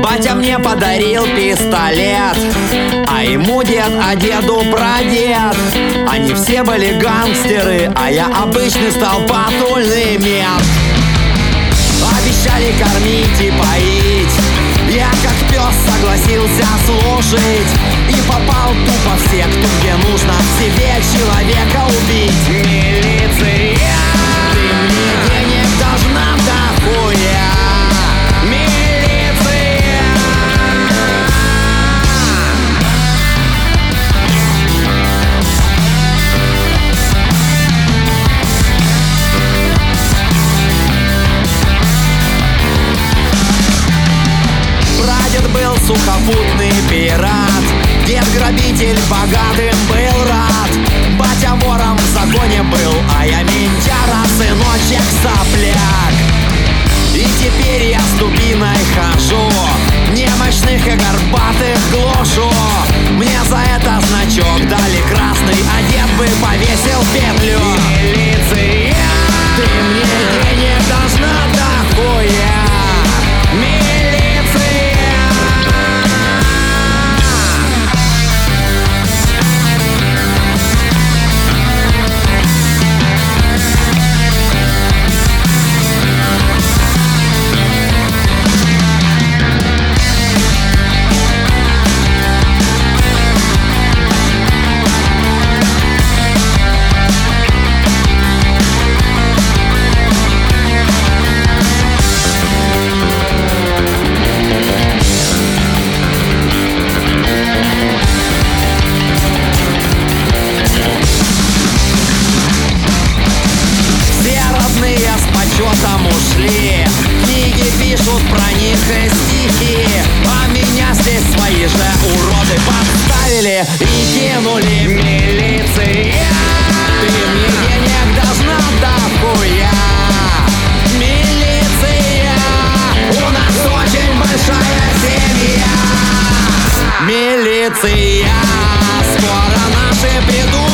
Батя мне подарил пистолет, а ему дед, а деду прадед. Они все были гангстеры, а я обычный стал патрульный мент. Обещали кормить и поить, я как пес согласился слушать. И попал тупо в секту, где нужно в себе человека убить. Милиция, ты мне денег должна дохуя. Милиция. Прадед был сухопутный пират, дед грабитель богатым был рад. Батя вором в законе был, а я ментяра, сыночек сопляк. И теперь я с дубиной хожу, немощных и горбатых глушу. Мне за это значок дали красный, а дед бы повесил петлю. Милиция, ты мне денег должна дохуя. Там ушли, книги пишут про них и стихи, а меня здесь свои же уроды подставили и кинули. Милиция, ты мне денег должна дохуя. Милиция, у нас очень большая семья. Милиция, скоро наши придут.